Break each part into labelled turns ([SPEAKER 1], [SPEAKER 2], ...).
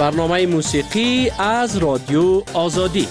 [SPEAKER 1] برنامه موسیقی از رادیو آزادی.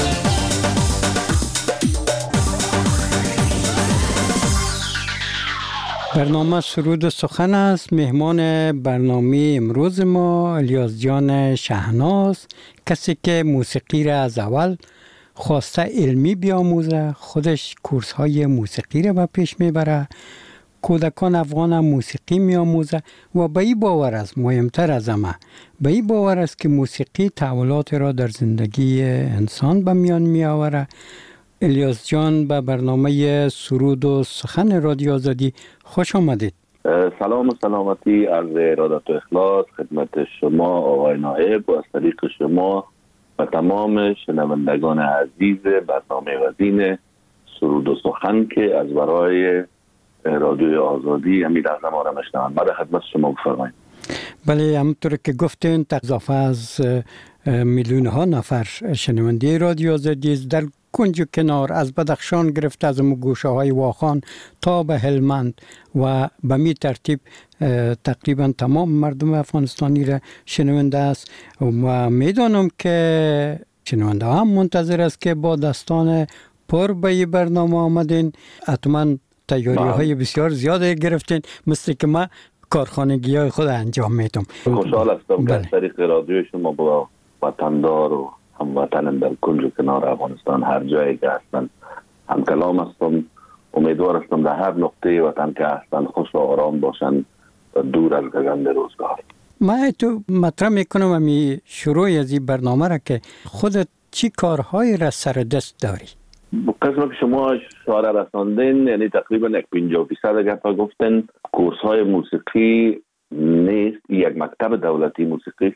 [SPEAKER 2] برنامه سرود و سخن است. مهمان برنامه امروز ما الیاس جان شهناز، کسی که موسیقی را از اول خواسته علمی بیاموزه، خودش کورس های موسیقی را به پیش میبره، کودکان افغان هم موسیقی میاموزه و به این باور است، مهمتر از همه به این باور است که موسیقی تحولات را در زندگی انسان به میان میآوره. الیاس جان به برنامه سرود و سخن رادیو آزادی خوش آمدید.
[SPEAKER 3] سلام و سلامتی، عرض ارادت و اخلاص خدمت شما آقای نایب و از طریق شما و تمام شنوندگان عزیز برنامه وزین سرود و سخن که از برای رادیو آزادی امید از ما را مشنوند. بعد خدمت شما بفرمایید.
[SPEAKER 2] بله، همونطور که گفتین اضافه از میلیون ها نفر شنونده رادیو آزادی است در کنج و کنار، از بدخشان گرفته از گوشه های واخان تا به هلمند و به می ترتیب تقریبا تمام مردم افغانستانی را شنونده است و میدانم که شنونده هم منتظر است که با دستان پر به این برنامه آمدین. حتما تیاری های بسیار زیاده گرفتین، مثل که ما کارخانگی های خود انجام میدم.
[SPEAKER 3] خوشحال هستم که از طریق رادیو شما با وطندار و هموطنان در کنج و کنار افغانستان هر جایی که هستن هم کلام هستم. امیدوار هستم در هر نقطه وطن که هستن خوش و آرام باشن و دور از گزند روزگار.
[SPEAKER 2] ما تو مطرح میکنم امی شروع از این برنامه را که خودت چی کارهایی را سر دست داری؟
[SPEAKER 3] قسم که شما اشاره رساندین، یعنی تقریبا 50% گفت گفتن کورس های موسیقی نیست، یک مکتب دولتی موسیقی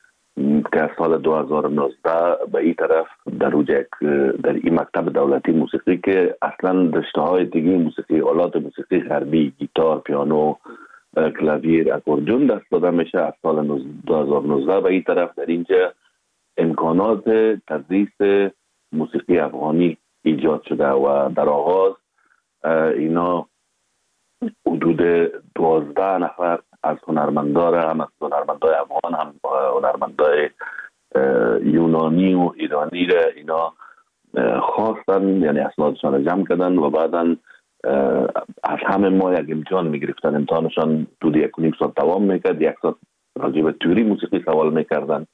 [SPEAKER 3] که از سال 2019 به این طرف در این مکتب دولتی موسیقی که اصلا رشته های دیگه موسیقی، آلات موسیقی غربی، گیتار، پیانو، کلاویر، اکوردیون دست داده میشه. از سال 2019 به این طرف در اینجا امکانات تدریس موسیقی افغانی ایجاد شده و در آغاز اینا حدود 12 نفر از هنرمندان، هم از هنرمندای افغان هم هنرمندای یونانی و ایرانی را اینا خواستن، یعنی اسنادشان را جمع کردن و بعدا از همه ما یک امتحان میگرفتن. امتحانشان حدود 1.5 ساعت دوام میکرد، 1 ساعت راجع به تئوری موسیقی سوال میکردن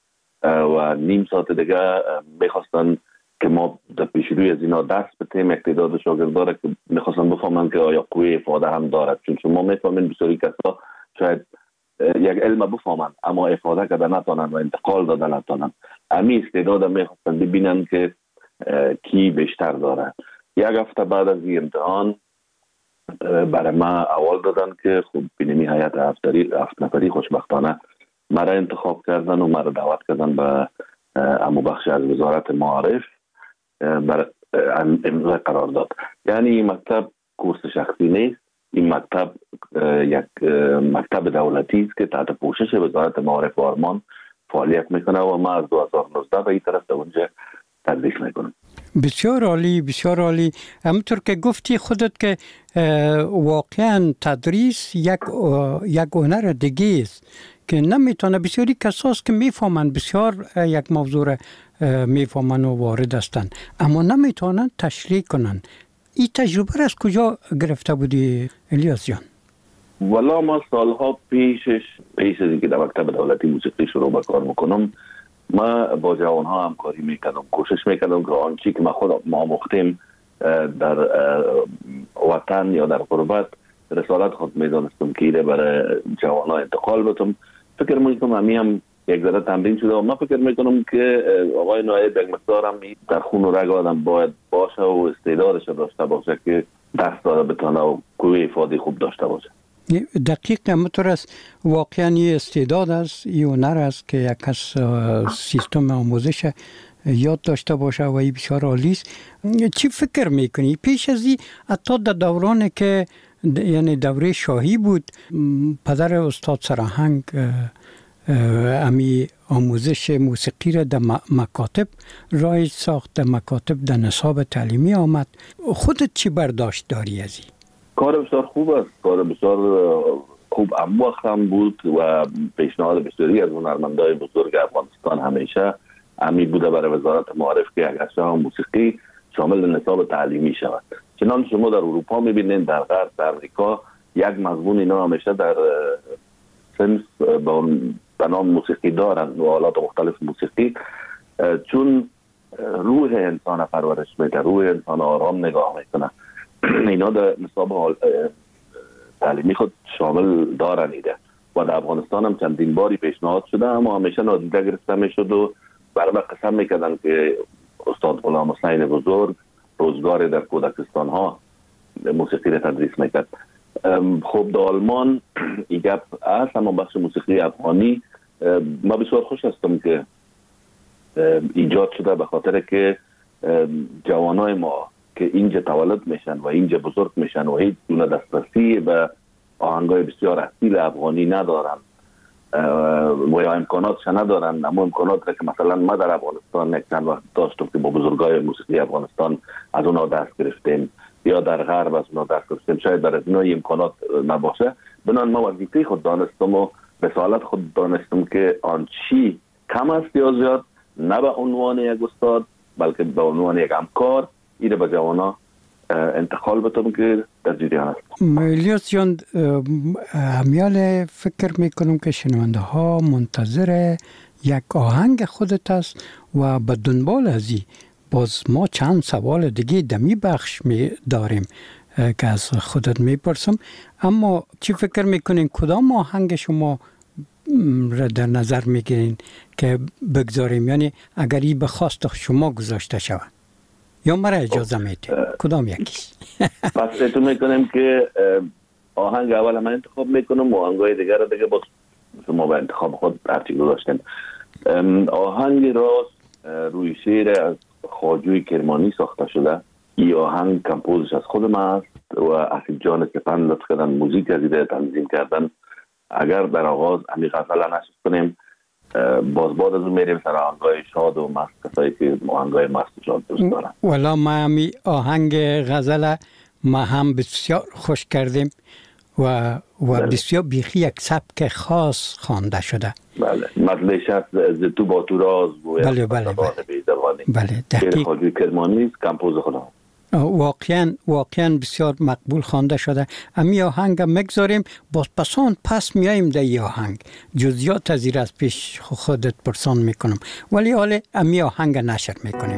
[SPEAKER 3] و نیم ساعت دیگه میخواستن که ما در پیش روی از اینا درس بتیم. اقتدار شاگرداره که میخواستن بفهمن که آیا قوه افاده هم دارد، چون شما میفهمین بسیاری کسا شاید یک علم بفهمن اما افاده کرده نتانن و انتقال داده نتانن. امی استعداد میخواستن ببینن که کی بیشتر داره. 1 هفته بعد از این امتحان برای ما اول دادن که خب بینمی هیئت 7 نفری خوشبختانه مرا انتخاب کردن و مرا دعوت کردن به امو بخش از وزارت معارف بر امضای قرار داد. یعنی این مکتب کورس شخصی نیست، این مکتب یک مکتب دولتی است که تحت پوشش وزارت معارف و آرمان فعالیت میکنه و ما از 2019 به این طرف در اونجا تدریس میکنم.
[SPEAKER 2] بسیار عالی، بسیار عالی. همونطور که گفتی خودت که واقعا تدریس یک هنر دیگه است که نمیتونه، بسیاری کساس که میفهمن بسیار یک موضوع را میفهمن و وارد هستند اما نمیتونن تشریح کنن. این تجربه را از کجا گرفته بودی الیاس جان؟
[SPEAKER 3] والا ما سالها پیش از اینکه در مکتب دولتی موسیقی شروع به کار میکنم، ما با جوانها همکاری میکردم، کوشش میکردم که آنچه که ما خود آموختیم در وطن یا در غربت رسالت خود میدانستم که ایره برای جوانها انتقال بدم. فکر میکنم همی هم یک ذره تمرین شده و من فکر میکنم که آقای نایب یک مقدار هم در خون و رگ آدم باید باشه و استعدادش داشته باشه که دست داره بتونه و قوه افاده خوب داشته باشه.
[SPEAKER 2] دقیق همونطور است. واقعا این استعداد است، این هنر است که یک کس سیستم آموزش یاد داشته باشه و این بسیار عالی است. چی فکر میکنی پیش از این حتی در دوران که یعنی دوره شاهی بود، پدر استاد سراهنگ امی آموزش موسیقی را در مکاتب رایج ساخت، در مکاتب در نصاب تعلیمی آمد. خودت چی برداشت داری از این؟
[SPEAKER 3] کار بسیار خوب است، کار بسیار خوب اموخت هم بود و پیشنهاد بسیاری از هنرمندای بزرگ افغانستان همیشه امی بوده برای وزارت معارف که اگرچه هم موسیقی شامل نصاب تعلیمی شود. چنانچه شما در اروپا میبینید، در غرب، در امریکا یک مضمون اینا همیشه در صنف به نام موسیقی دارند و آلات مختلف موسیقی، چون روح انسان پرورش میده، روح انسان آرام نگاه میکنه. اینا در نصاب تعلیمی خود شامل دارن ایده و در افغانستان هم چندین باری پیشنهاد شده اما همیشه نادیده گرفته میشد و برای قسم میکردن که استاد غلام حسین بزرگ روزگار در کودکستان ها موسیقی را تدریس میکرد. خب در آلمان این گپ هست، اما بخش موسیقی افغانی ما بسیار خوش هستم که ایجاد شده، به خاطر که جوانای ما که اینجا تولد میشن و اینجا بزرگ میشن و هیچ گونه دسترسی به آهنگای بسیار اصیل افغانی ندارن و یا امکاناتش ندارن، اما امکانات را که مثلا ما در افغانستان چند وقت داشتم که با بزرگای موسیقی افغانستان از اونا دست گرفتیم یا در غرب از اونا دست گرفتیم، شاید در از اینا امکانات نباشه. بنابراین ما وظیفه خود دانستم و رسالت خود دانستم که آن چی کم است یا زیاد، نه به عنوان یک استاد بلکه به عنوان یک همکار اینه به جوانا انتقال بتم که در جریان است.
[SPEAKER 2] الیاس جان، امیال فکر میکنم که شنونده ها منتظر یک آهنگ خودت است و به دنبال ازی باز ما چند سوال دیگه دمی بخش می داریم که از خودت میپرسم، اما چی فکر میکنین کدام آهنگ شما را در نظر میگیرین که بگذاریم، یعنی اگر این به خواست شما گذاشته شود یا مرا اجازه میده کدام یکیش؟
[SPEAKER 3] پس اتو میکنیم که آهنگ اول من انتخاب میکنم و آهنگای دیگر را دیگه با شما به انتخاب خود هرچی گذاشتن. آهنگ راست روی شعر از خواجوی کرمانی ساخته شده. این آهنگ کمپوزش از خود من است و اسید جان سپند لطف کردن موزیک از ایده تنظیم کردن. اگر در آغاز همی غزل نشست کنیم، باز بعد از اون میریم سر آهنگای شاد و مست، کسایی که آهنگای مست و شاد دوست دارن.
[SPEAKER 2] والا ما همی آهنگ غزل ما هم بسیار خوش کردیم و بسیار بیخی یک سبک خاص خوانده شده.
[SPEAKER 3] بله، مطلعش هست ز تو با تو راز و
[SPEAKER 2] بله
[SPEAKER 3] دقیق خواجوی کرمانی کمپوز خدا.
[SPEAKER 2] واقعا بسیار مقبول خوانده شده. امی آهنگ مگذاریم، باز پس میاییم در ای آهنگ جزئیات از این از پیش خودت پرسان میکنم، ولی حالا امی آهنگ نشر میکنیم.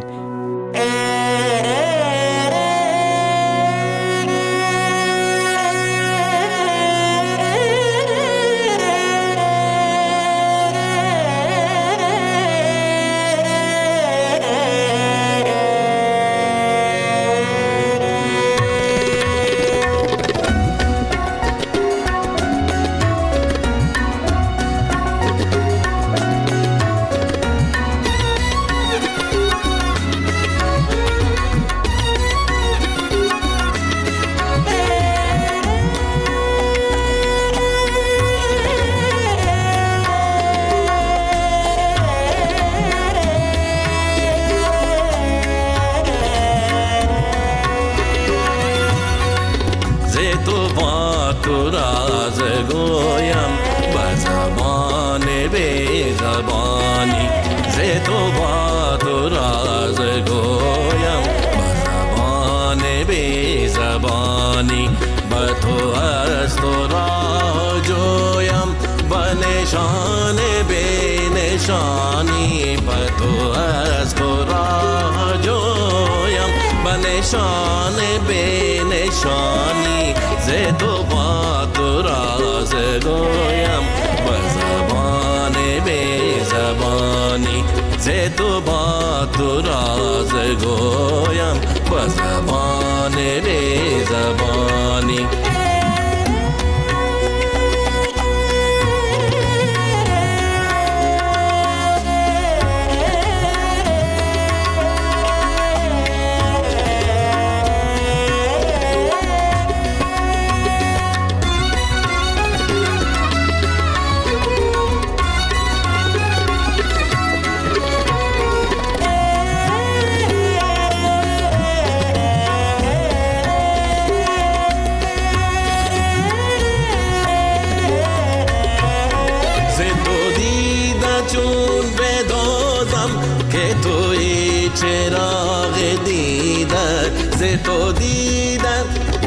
[SPEAKER 4] تو دیدم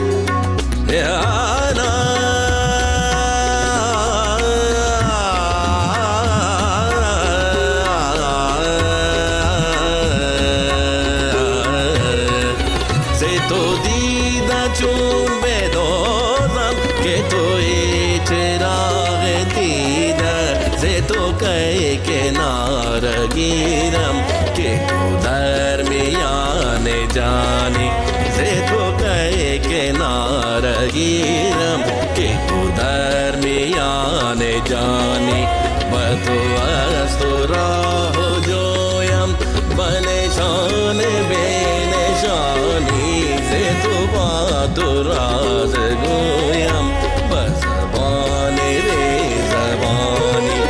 [SPEAKER 4] گیرم که تو در میان جانی ز تو که کنار گیرم که تو در میان جانی با تو از تو راه جویم به نشان به نشانی ز تو با تو راز گویم به زبان به زبانی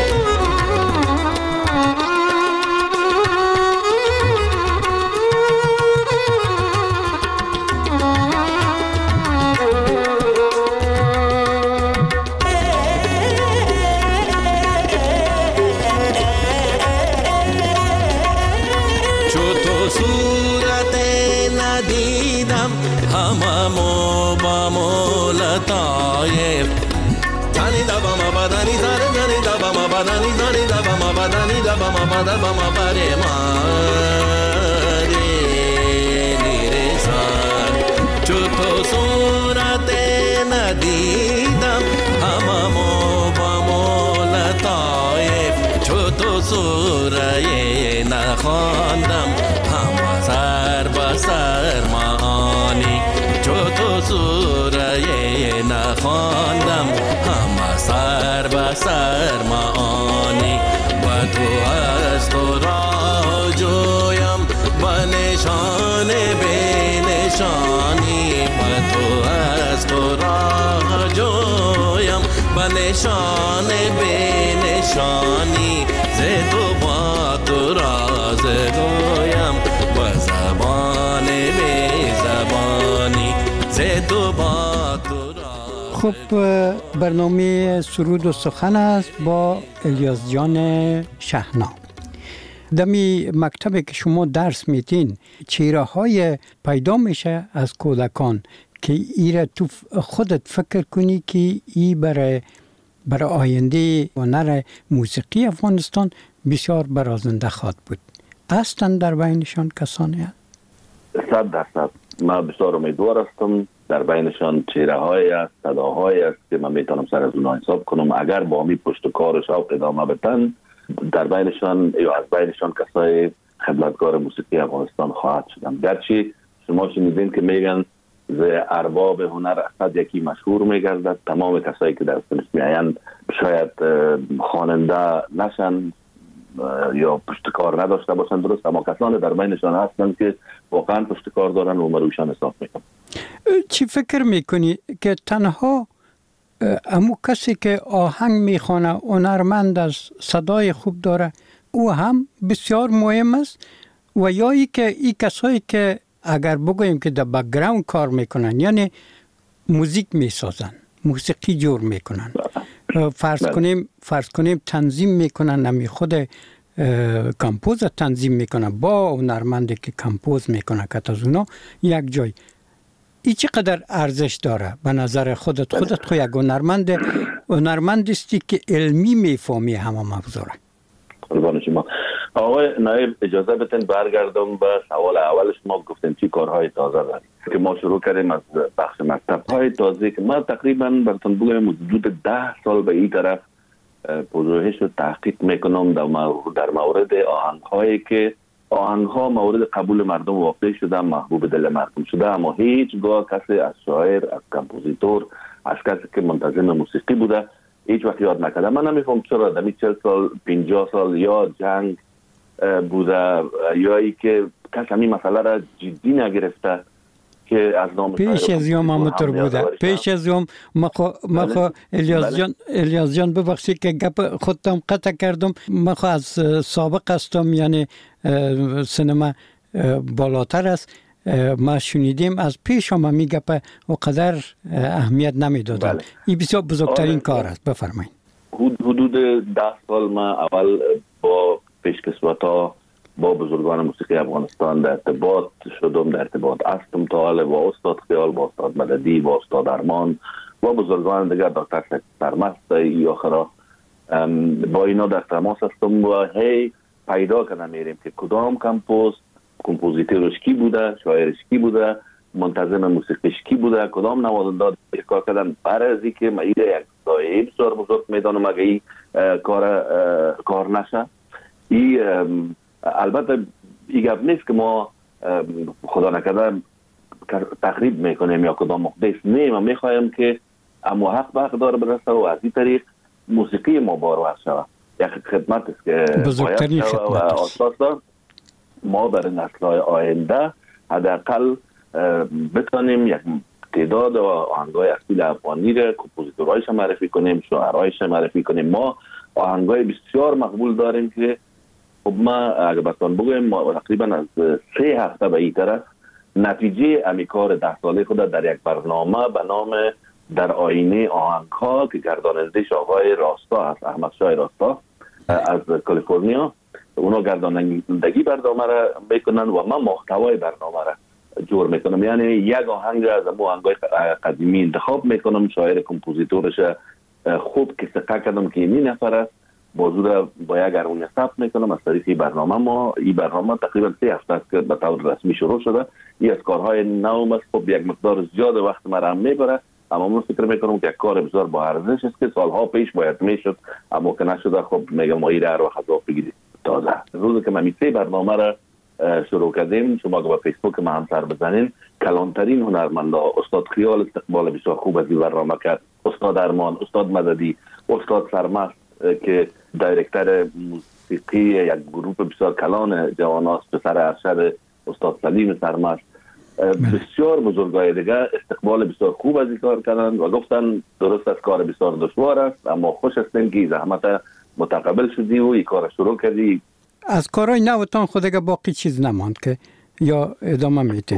[SPEAKER 4] هممو با مولتایف تانی دبا ما بدنی زنی زنی دبا ما بدنی زنی دبا ما بدنی دبا ما بدبا ما بری ماری نیرسان چو تو صورت ندیدم هممو با مولتایف چو تو سوره نخواندم هم سر با سر معانی چو تو سوره نخواندم هم سر به سر معانی و تو از تو راه جویم به نشان به نشانی و تو از تو راه جویم به نشان به نشانی ز تو با تو راز گویم به زبان به زبانی
[SPEAKER 2] خب برنامه سرود و سخن است با الیاس جان شهنا. دمی مکتبی که شما درس میتین چهره های پیدا میشه از کودکان که ایره تو خودت فکر کنی که ای برای آینده هنر موسیقی افغانستان بسیار برازنده خواهد بود. هستند در بینشان کسانی هست؟
[SPEAKER 3] 100%. من بسیار امیدوار هستم در بینشان چهره های است، صداهای است که من میتونم سر از اونها حساب کنم. اگر با می پشت کار و شوق ادامه بدن در بینشان یا از بینشان کسای خدمتگار موسیقی افغانستان خواهد شدن. گرچه شما شنیدین که میگن ز ارباب هنر اسد یکی مشهور میگردد. تمام کسایی که در صنف میایند شاید خواننده نشن یا پشت کار نداشته باشن، درست، اما کسانی در بینشان هستند که واقعا پشت کار دارن و مروشان حساب میکنن.
[SPEAKER 2] چی فکر میکنی که تنها امو کسی که آهنگ میخوانه هنرمند است، صدای خوب داره، او هم بسیار مهم است، و یا ای که ای کسایی که اگر بگوییم که در بک‌گراند کار میکنن، یعنی موزیک میسازن، موسیقی جور میکنن، فرض کنیم تنظیم میکنن، نمی خود کمپوز تنظیم میکنن با هنرمندی که کمپوز میکنه که از اونا یک جای، ای چقدر ارزش داره به نظر خودت خو یک هنرمند استی که علمی میفهمی همه موضوع را؟
[SPEAKER 3] قربان شما. آقای نایب اجازه بدین برگردم به سوال اول شما. گفتین چی کارهای تازه داریم که ما شروع کردیم از بخش مکتب‌های تازه که ما تقریبا براتون بگم حدود 10 سال به این طرف پژوهش و تحقیق میکنم در مورد آهنگ‌هایی که آهنگ‌ها مورد قبول مردم واقع شده، محبوب دل مردم شده، اما هیچگاه کسی از شاعر، از کمپوزیتور، از کسی که منتظم موسیقی بوده هیچ وقت یاد نکرده. من نمیفهم چرا در 40 سال 50 سال یا جنگ بوده یا ای که کسی همین مسئله را جدی نگرفته که از نام
[SPEAKER 2] پیش از یوم همونطور بوده. پیش از یوم ما الیاس جان ببخشید که گپ خودم قطع کردم. ما از سابق هستم، یعنی سینما بالاتر است. ما شنیدیم از پیش هم می گپ و قدر اهمیت نمیدادن. این بسیار بزرگترین کار است. بفرمایید.
[SPEAKER 3] حدود 10 سال ما اول با پیشکسوتا با بزرگان موسیقی افغانستان در ارتباط شدم، در ارتباط هستم تا حال با استاد خیال، با استاد مددی، با استاد ارمان و بزرگان دیگر، دکتر سرمست یا آخرا با اینا در تماس هستم و هی پیدا کنم میریم که کدام کمپوزیتورش کی بوده، شاعرش کی بوده، منتظم موسیقیش کی بوده، کدام نوازنده کار کردن. برای از اینکه من یک دایره بسیار بزرگ میدانم اگه این کار نشه. البته این گپ نیست که ما خدا نکرده تخریب میکنیم یا کدام مقدس، نه، ما میخوایم که اما حق به حقدار برسه و از این طریق موسیقی ما بارور شود. یک خدمت است که
[SPEAKER 2] بزرگترین خدمت است.
[SPEAKER 3] ما برای نسل‌های آینده حداقل بتونیم یک تعداد آهنگای اصیل افغانی را کمپوزیتورهایش معرفی کنیم، شاعرهایش معرفی کنیم. ما آهنگای بسیار مقبول داریم که خب ما اگر بتون بگویم ما تقریبا از 3 هفته به این طرف نتیجه امیکار 10 ساله خود در یک برنامه به نام در آینه آهنگ‌ها که گردانندش آقای راستا هست، احمد شاه راستا از کالیفرنیا، اونا گردانندگی برنامه را میکنن و من محتوای برنامه را جور میکنم. یعنی یک آهنگ از آهنگای قدیمی انتخاب میکنم، شاعر کمپوزیتورش خوب که سقه کردم که این نفر است، موضوع را با یک ارمونی ثبت میکنم از طریق برنامه. این برنامه تقریبا 3 هفته است که به طور رسمی شروع شده. این از کارهای نو است. خب یک مقدار زیاد وقت مرا میبره، اما من فکر میکنم که یک کار بسیار با ارزش است که سالها پیش باید میشد اما که نشده. خب میگم ما این هر وقت بگیرید تازه. روزی که ما 3 برنامه را شروع کردیم، شما که با فیسبوک ما هم سر بزنین، کلانترین هنرمندا استاد خیال استقبال بسیار خوب از این برنامه کرد، استاد ارمان، استاد مددی، استاد سرمست که دایرکتر موسیقی یک گروه بسیار کلان جواناست، پسر ارشد استاد سلیم سرمست، بسیار بزرگای دیگه استقبال بسیار خوب از این کار کردن و گفتن درست است کار بسیار دشوار است اما خوش هستیم که زحمت متقبل شدی و این کار شروع کردی.
[SPEAKER 2] از کارهای نوتان خود که باقی چیز نماند که یا ادامه میتین؟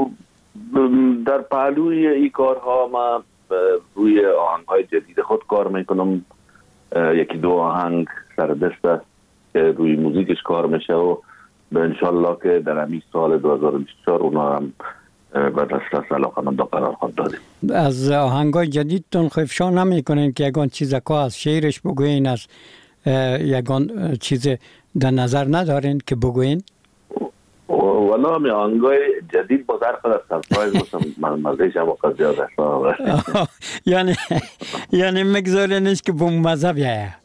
[SPEAKER 3] در پهلوی این کارها من روی آهنگ‌های جدید خود کار میکنم. 1-2 آهنگ سر دست است که روی موزیکش کار میشه و به انشالله که در همین سال 2024 اونا هم به دسترس علاقمندا قرار خواهد دادیم.
[SPEAKER 2] از آهنگای جدیدتون افشا نمیکنین که یگان چیز که از شعرش بگوین، از یگان چیز در نظر ندارین که بگوین؟
[SPEAKER 3] والا می آهنگای جدید با ظرف از سرپرایز باشم من مزهش هم وقت زیاد است.
[SPEAKER 2] یعنی مگذارینش که بوم مزه بیایه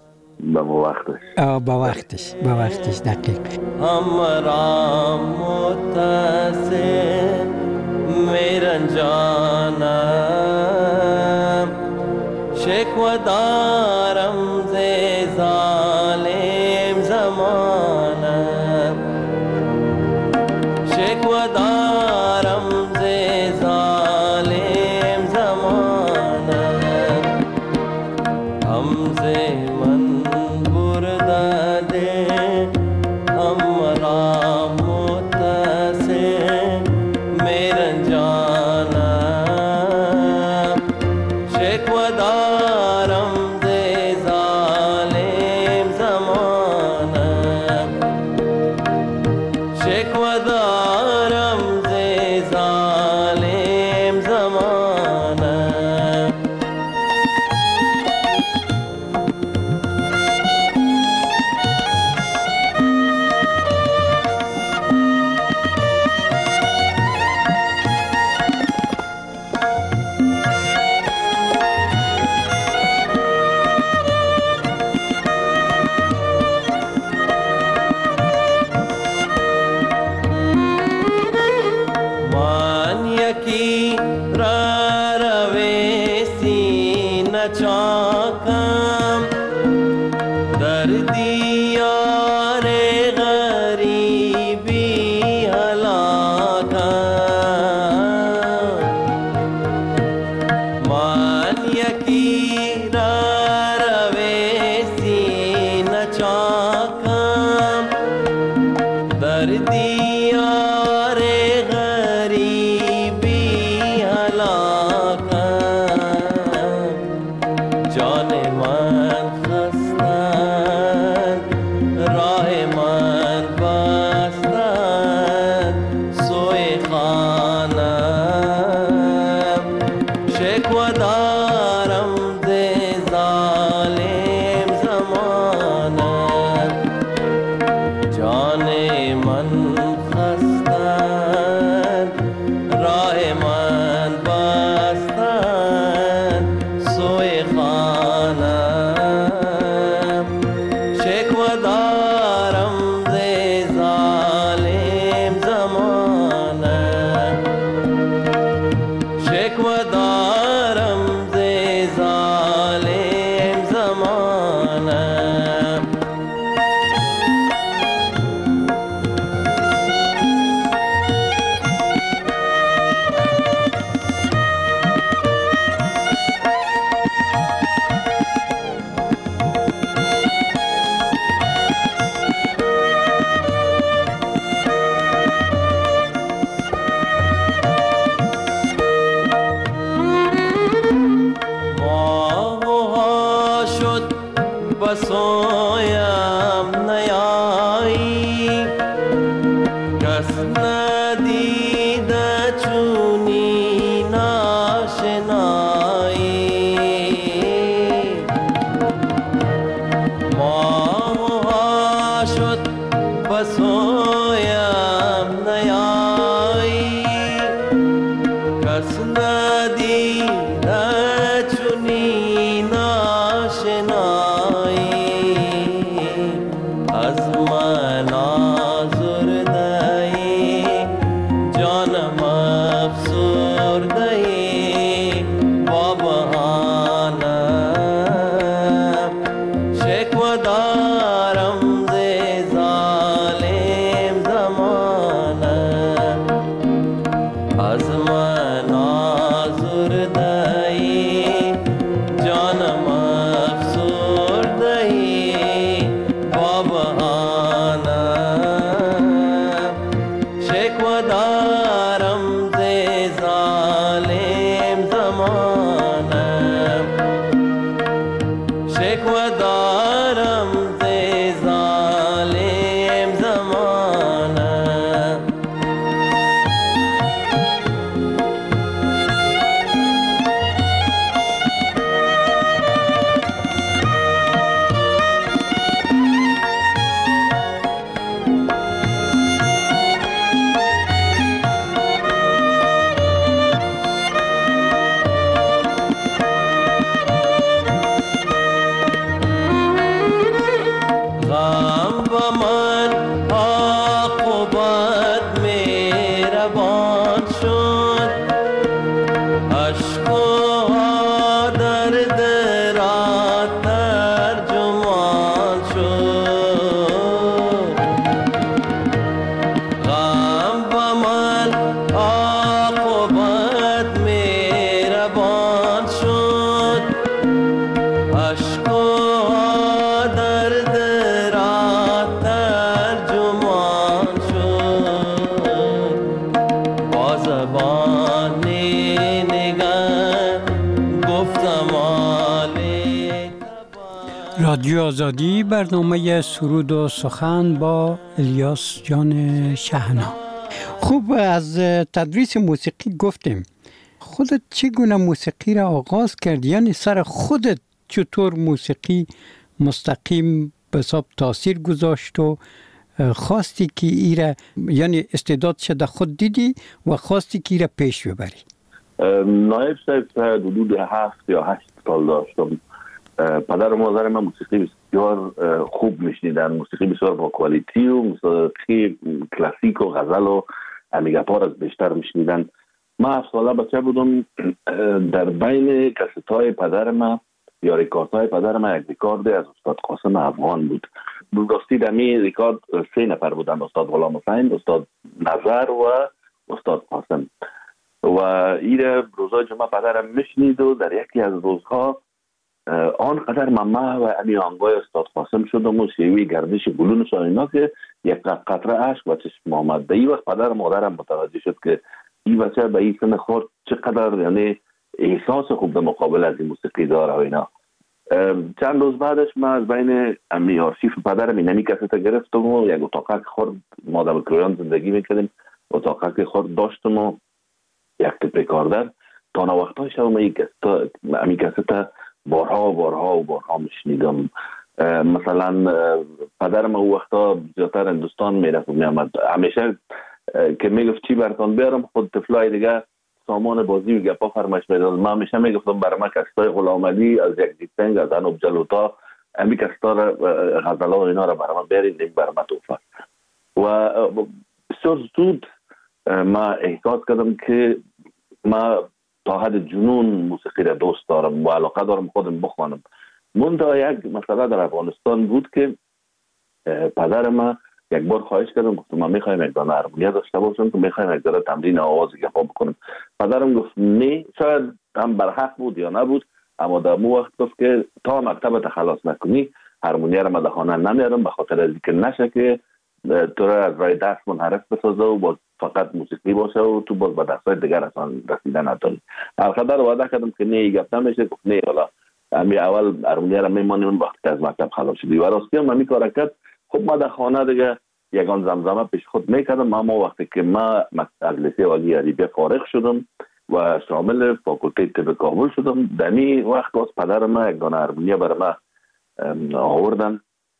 [SPEAKER 3] با
[SPEAKER 2] وقتش دقیق.
[SPEAKER 4] हमरा متصل میرن جانم شکوه دارم ز ظالم زمانم شکوه دارم ز ظالم زمانم هم ز من برده ده हमरा متصل میرن جانم شکوه دارم ز ظالم زمانم شکوه دارم جانم افسرده ای با بهانم، شکوه دارم ز ظالم زمانه، از من آزرده ای جانم افسرده ای با بهانم، شکوه دارم ز ظالم زمانه، شکوه دارم ز ظالم زمانه. غم با من عاقبت مهربان شد، اشک و درد را ترجمان شد. غم با من عاقبت مهربان شد، اشک و درد را ترجمان شد. با زبان نگاه گفتم
[SPEAKER 2] رادیو آزادی، برنامه سرود و سخن با الیاس جان شهنا. خوب، از تدریس موسیقی گفتیم. خودت چگونه موسیقی را آغاز کردی؟ یعنی سر خودت چطور موسیقی مستقیم به حساب تاثیر گذاشت و خواستی که ایره، یعنی استعدادش در خود دیدی و خواستی که ایره پیش ببری؟
[SPEAKER 3] نایب صاحب حدود 7 یا 8 سال داشتم. پدر و مادر من موسیقی بسیار خوب میشنیدن، موسیقی بسیار با کوالیتی و موسیقی کلاسیک و غزل و امیگپار از بیشتر میشنیدن. من 7 ساله بچه بودم، در بین کستای پدر من یا ریکاردهای پدر من یک ریکارد از استاد قاسم افغان بود. راستی در می ریکارد 3 نفر بودن، استاد غلام حسین، استاد نظر و استاد قاسم. و این روزای جمعه پدرم میشنید و در یکی از روزها آنقدر من و امی آنگای استاد قاسم شدم و شیوی گردش گلون اینا که یک قطره عشق و چشم آمد. در این وقت پدر مادرم متوجه شد که این بچه به این سن خورد چقدر یعنی احساس خوب به مقابل از این موسیقی داره و اینا. چند روز بعدش من از بین امی آرشیف پدرم اینمی کسیت گرفتم و یک اتاقه که خورد، ما در کرویان زندگی میکردیم، اتاقه که خورد داشتم و یک تپ ریکاردر تا وقتا شب امی کسیت بارها و بارها و بارها میشنیدم. مثلا پدرم او وقتا زیادتر هندوستان میرفت و میامد، همیشه که میگفت چی براتون بیارم، خود طفلای دیگه سامان بازی و گپا فرمایش میداد. من همیشه میگفتم برای من کستای غلام علی از یک دیتنگ از انوب جلوتا امی کستا غزلا و اینا را برای من بیارید، این برای من توفه. و بسیار زود من احساس کردم که من تا حد جنون موسیقی را دوست دارم و علاقه دارم خودم بخوانم. منتها یک مسئله در افغانستان بود که پدر من یک بار خواهش کردم، گفتم من میخوایم یک دانه هارمونیا داشته باشم که میخوایم یک دانه تمرین آواز گپا بکنم. پدرم گفت نه، شاید هم برحق بود یا نبود، اما در مو وقت گفت که تا مکتب خلاص نکنی هارمونیا را من در خانه نمیارم، به خاطر از اینکه نشه که تو را از راه دست منحرف بسازه و باز فقط موسیقی باشه و تو باز به دستای دیگر اصلا رسیدن نداری. القدر وعده کردم که نه گپ نمیشه. گفت نه، حالا امی اول هارمونیا را میمانیم اون وقت که از مکتب خلاص شدی. و راستی هم امی کار کرد. خب ما در خانه دیگه یگان زمزمه پیش خود میکردم. اما وقتی که من از لیسه عالی ادبیات فارغ شدم و شامل فاکولته طب کابل شدم، دمی وقت باز پدر ما یک دانه هارمونیا برای من آوردن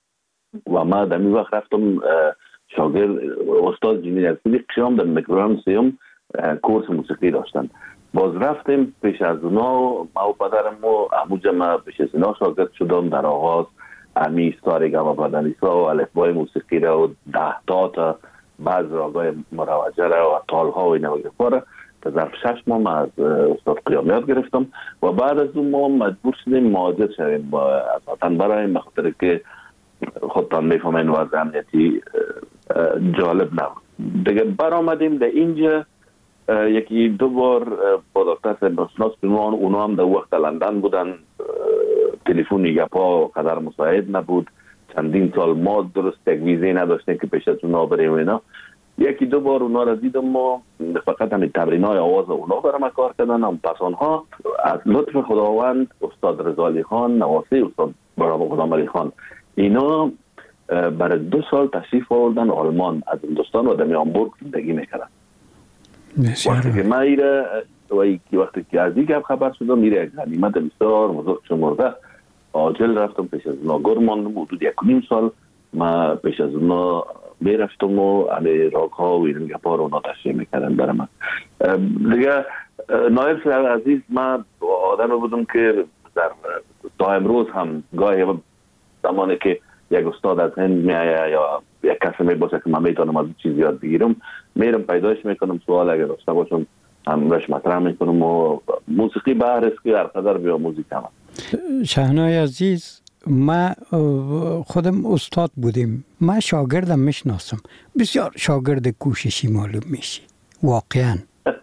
[SPEAKER 3] و ما دمی وقت رفتم شاگرد استاد جمیل عزیزی قشام در میکروبیوم سیوم کورس موسیقی داشتن. باز رفتیم پیش از اونا، ما و پدرم و همونجا ما پیش از اونا شاگرد شدم. در آغاز امی سارگام و بدنیسا و الفبای موسیقی را و 10 تا بعض راگای مروجه را و تالها و اینا را تا ظرف 6 ماه از استاد قیام یاد گرفتم و بعد از اون ما مجبور شدیم مهاجر شویم با وطن برایم، به خاطر که خودتان میفهمین وضع امنیتی جالب نبود. دیگه برآمدیم در اینجا یکی دو بار با دکتر نشناس اونا هم در وقت لندن بودن، تلفنی گپا قدر مساعد نبود، چندین سال ما درست یک ویزه نداشتیم که پیش از اونا بریم اینا. یکی دو بار اونا را دیدم، ما فقط همین تمرینای آواز اونا برام کار کردن. هم پس آنها از لطف خداوند استاد رضا خان نواسه استاد غلام علی خان اینا برای 2 سال تشریف آوردن آلمان از هندوستان و در هامبورگ زندگی میکردن. وقتی که من ایره وقتی که از این گپ خبر شدم میره یک غنیمت بسیار بزرگ شمرده عاجل رفتم پیش از اونا گر ماندم حدود 1.5 سال ما پیش از اونا میرفتم و علی راک ها و این گپا رو اونا تشریح میکردن برای من. دیگه نایب صاحب عزیز، من آدم بودم که در تا امروز هم گاهی زمانی که یک استاد از هند میایه یا یک کسی میباشه که من میتونم از چیز یاد بگیرم میرم پیداش میکنم، سوال اگر داشته باشم همراش مطرح میکنم و موسیقی بهر است که هر قدر بیا موزیک هم.
[SPEAKER 2] شهنای عزیز، ما خودم استاد بودیم، ما شاگردم میشناسم، بسیار شاگرد کوششی معلوم میشی واقعا.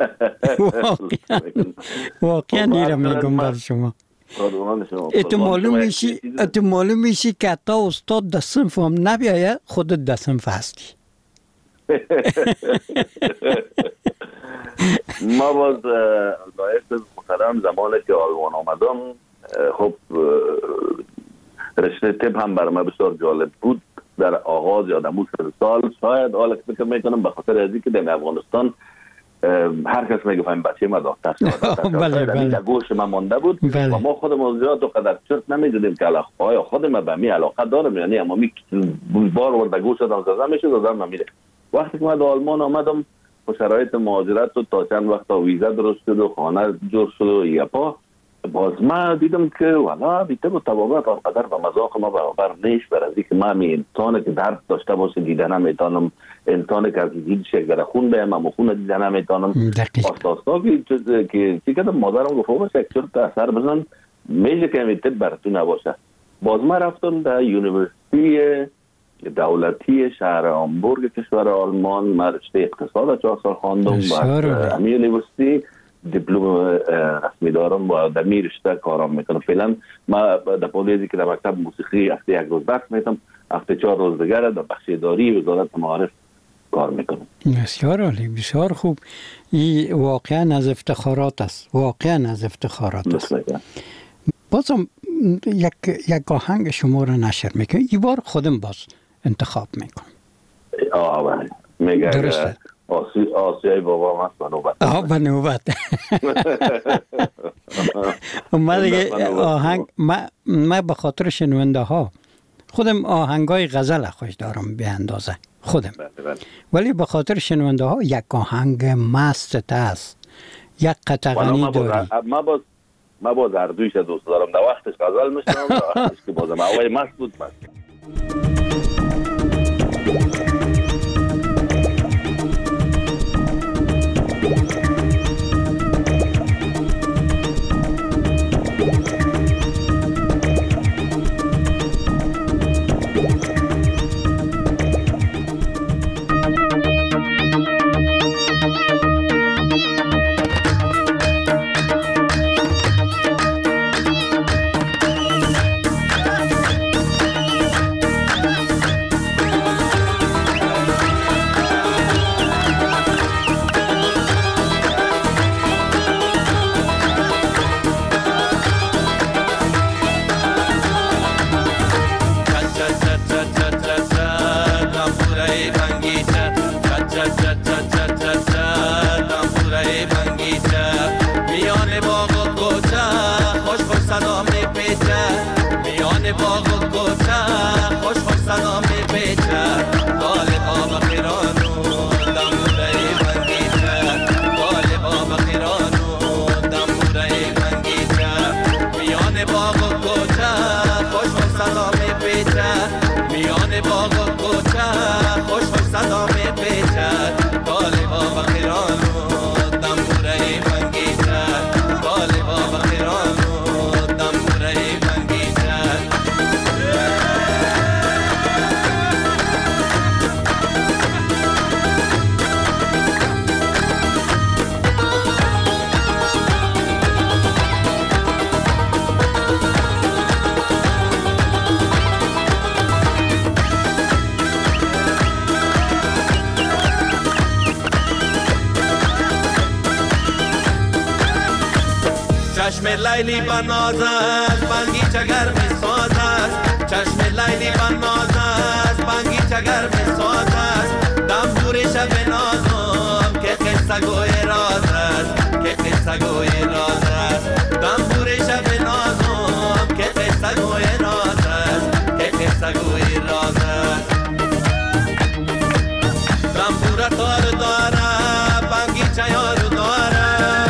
[SPEAKER 2] واقعا دیرم میگم بر شما. اتو معلوم میشی که حتی استاد در صنف هم نبیایه خودت در صنف هستی.
[SPEAKER 3] ما باز لایق محترم زمانی که آلمان آمدم، خب رشته طب هم برای من بسیار جالب بود. در آغاز یا در سال شاید حالا که فکر میکنم به خاطر ازی که در افغانستان هر کس میگه فهم بچه ما دکتر در گوش من مانده بود و ما خودم از زیاد قدر چرت نمیدونیم که آیا خودم به می علاقه دارم یعنی اما می بار ورده گوش دادم زده میشه دادم نمیره. وقتی که من در آلمان آمدم و شرایط مهاجرت و تا چند وقت ویزا درست شد و خانه جور شد و یپا، باز ما دیدم که والا بیته با طبابت آنقدر و مذاق ما برابر نیست. برای اینکه من انسانی که درد داشته باشه دیدن نمیتونم، انسانی که از دید شکر خون بهم اما خون دیدن نمیتونم. آستا که چی کردم مادرم گفت باشه یک چرت اثر بزن میشه که همیته بر تو نباشه. باز ما رفتم در یونیورسیتی دولتی شهر هامبورگ کشور آلمان، من رشته اقتصاد 4 سال خواندم و امی یونیورسیتی دیپلم رسمی دارم و در می رشته کارم میکنم. فعلا ما در پولیزی که در مکتب موسیقی هفته 1 روز درس میتم، هفته 4 روز دیگر در بخش اداری وزارت معارف کار میکنم.
[SPEAKER 2] بسیار عالی، بسیار خوب. این واقعا از افتخارات است، واقعا از افتخارات است. بازم یک آهنگ شما رو نشر میکنم، این بار خودم باز انتخاب میکنم.
[SPEAKER 3] بله میگه درسته. آسیای بابا مست
[SPEAKER 2] به نوبت. ما دیگه آهنگ ما به خاطر شنونده ها خودم آهنگای غزل خوش دارم به اندازه خودم، ولی به خاطر شنونده ها یک آهنگ مست است، یک قطعه‌غنی داری.
[SPEAKER 3] ما باز اردویش دوست دارم، در وقتش غزل میشنم، در وقتش که بازم اوای مست بود مست.
[SPEAKER 4] چشم لیلی بناز است بنگیچه گرم ساز است چشم لیلی بناز است بنگیچه گرم ساز است دمبور شب نازم که قصه گوی راز است که قصه گوی راز است دمبور شب نازم که قصه گوی راز است که قصه گوی راز است دمبور تار داره بنگیچه یارو داره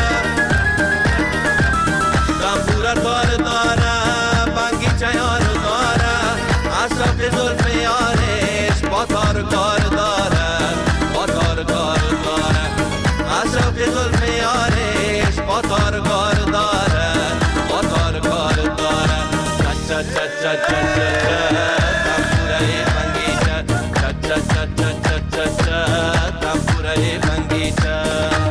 [SPEAKER 4] دمبور تار داره بنگیچه یارو داره اشرف زلف یارش با تار کار داره با تار کار داره اشرف زلف یارش با تار کار داره با تار کار داره چا چا چا چا چا دمبوره بنگیچه چا چا چا چا چا چا دمبوره بنگیچه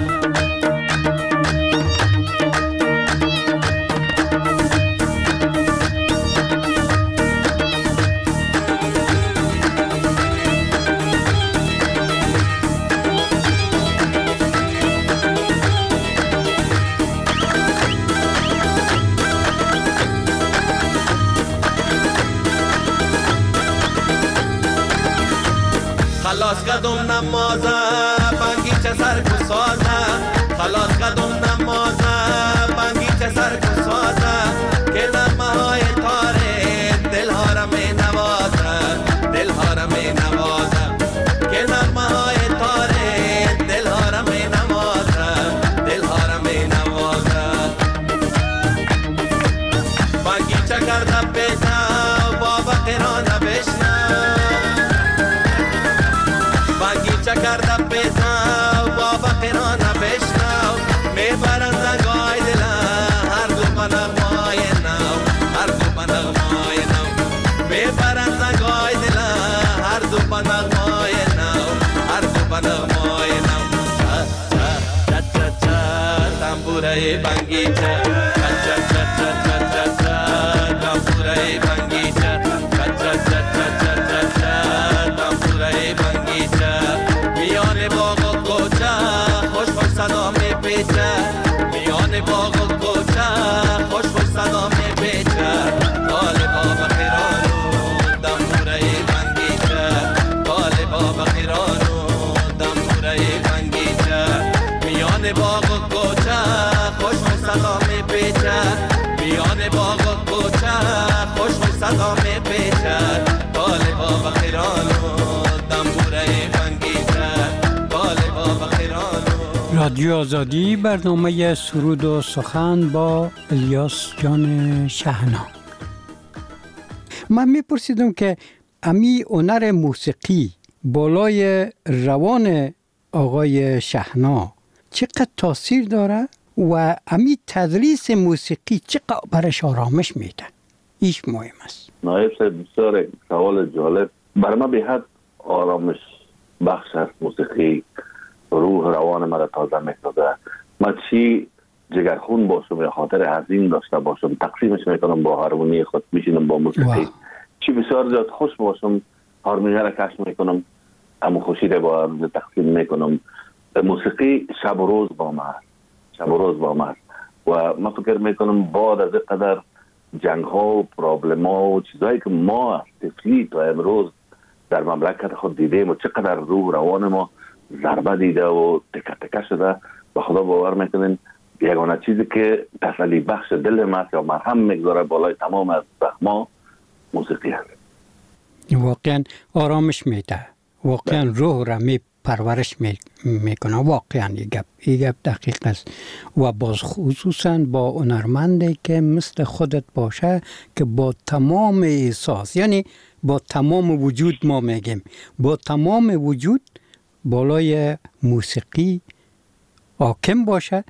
[SPEAKER 4] خلاص قدم نمازه بنگیچه سر کو سازه خلاص قدم نمازه بنگیچه سر کو سازه که نغمه های تاره دل ها را می نوازه دل ها را می نوازه که نغمه های تاره دل ها را می نوازه دل ها را می نوازه بنگیچه کرده پیدا بابا قرانه بشنه بنگیچه کرده پیدا بابا قرانه بشنو میبرن زنگای دل هر دو بنغمای نو هر دو بنغمای نو میبرن زنگای دل هر دو بنغمای نو هر دو بنغمای نو چا چا چا چا دمبوره بنگیچه چا چا چا چا چا چا دمبوره بنگیچه چا چا چا چا چا چا دمبوره بنگیچه میان باغ و کوچه خوش خوش صدا میپیچه میان باغ و کوچه خوش خوش صدا میپیچه طالبا بخیرانو دمبوره بنگیچه طالبا بخیرانو دمبوره بنگیچه میان باغ و کوچه خوش خوش صدا میپیچه میان باغ و کوچه خوش خوش صدا میپیچه طالبا بخیرانو دمبوره بنگیچه طالبا بخیرانو.
[SPEAKER 2] رادیو آزادی برنامه سرود و سخن با الیاس جان شهنا. من میپرسیدم که امی هنر موسیقی بالای روان آقای شهنا چقدر تاثیر داره و امی تدریس موسیقی چقدر برش آرامش میده؟ ایش مهم است.
[SPEAKER 3] نایب صاحب بسیار سوال جالب. بر من به حد آرامش بخش است موسیقی. روح روان مرا تازه میسازه. من چی جگرخون باشم یا خاطر عظیم داشته باشم تقسیمش میکنم با هارمونی خود، میشینم با موسیقی. چی بسیار زیاد خوش باشم هارمونی را کشف میکنم، اما خوشی را با هم تقسیم میکنم. موسیقی شب و روز با من است، شب و روز با من است. و من فکر میکنم بعد از قدر جنگ ها و پرابلم ها و چیزهایی که ما از طفلی تا امروز در مملکت خود دیدیم و چقدر روح روان ما ضربه دیده و تکه تکه شده، به خدا باور میکنین یگانه چیزی که تسلی بخش دل ما یا مرهم میگذاره بالای تمام از زخما موسیقی است.
[SPEAKER 2] واقعا آرامش میده، واقعا روح را پرورش میکنه. واقعا این گپ دقیق است. و باز خصوصا با هنرمندی که مثل خودت باشه که با تمام احساس، یعنی با تمام وجود، ما میگیم با تمام وجود بالای موسیقی حاکم باشه